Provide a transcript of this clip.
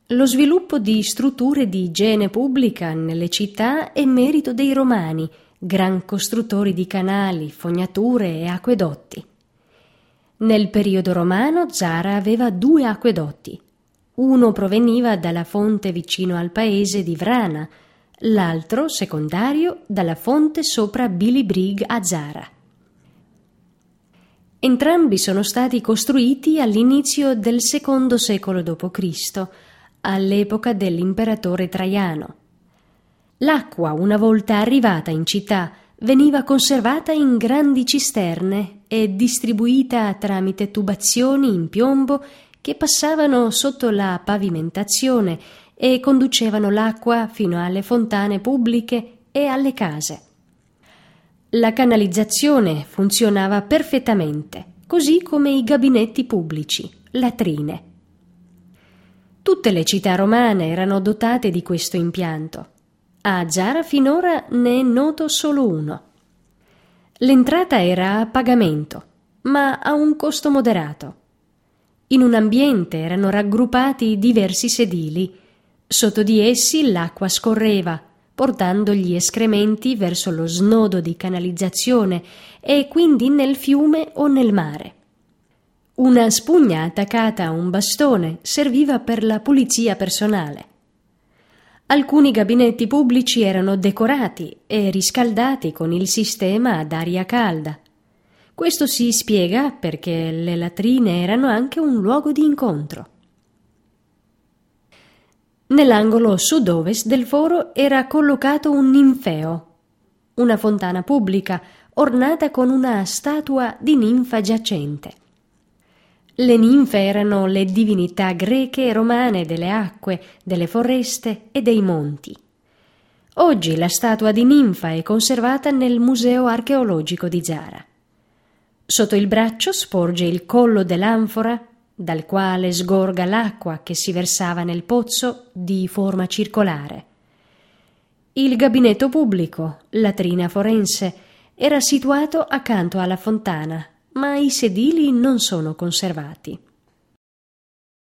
Lo sviluppo di strutture di igiene pubblica nelle città è merito dei Romani, gran costruttori di canali, fognature e acquedotti. Nel periodo romano Zara aveva 2 acquedotti. Uno proveniva dalla fonte vicino al paese di Vrana, l'altro, secondario, dalla fonte sopra Billy Brigg a Zara. Entrambi sono stati costruiti all'inizio del secondo secolo d.C., all'epoca dell'imperatore Traiano. L'acqua, una volta arrivata in città, veniva conservata in grandi cisterne e distribuita tramite tubazioni in piombo che passavano sotto la pavimentazione e conducevano l'acqua fino alle fontane pubbliche e alle case. La canalizzazione funzionava perfettamente, così come i gabinetti pubblici, latrine. Tutte le città romane erano dotate di questo impianto. A Zara finora ne è noto solo uno. L'entrata era a pagamento, ma a un costo moderato. In un ambiente erano raggruppati diversi sedili. Sotto di essi l'acqua scorreva, portando gli escrementi verso lo snodo di canalizzazione e quindi nel fiume o nel mare. Una spugna attaccata a un bastone serviva per la pulizia personale. Alcuni gabinetti pubblici erano decorati e riscaldati con il sistema ad aria calda. Questo si spiega perché le latrine erano anche un luogo di incontro. Nell'angolo sud-ovest del foro era collocato un ninfeo, una fontana pubblica ornata con una statua di ninfa giacente. Le ninfe erano le divinità greche e romane delle acque, delle foreste e dei monti. Oggi la statua di ninfa è conservata nel Museo archeologico di Zara. Sotto il braccio sporge il collo dell'anfora, dal quale sgorga l'acqua che si versava nel pozzo di forma circolare. Il gabinetto pubblico, latrina forense, era situato accanto alla fontana, ma i sedili non sono conservati.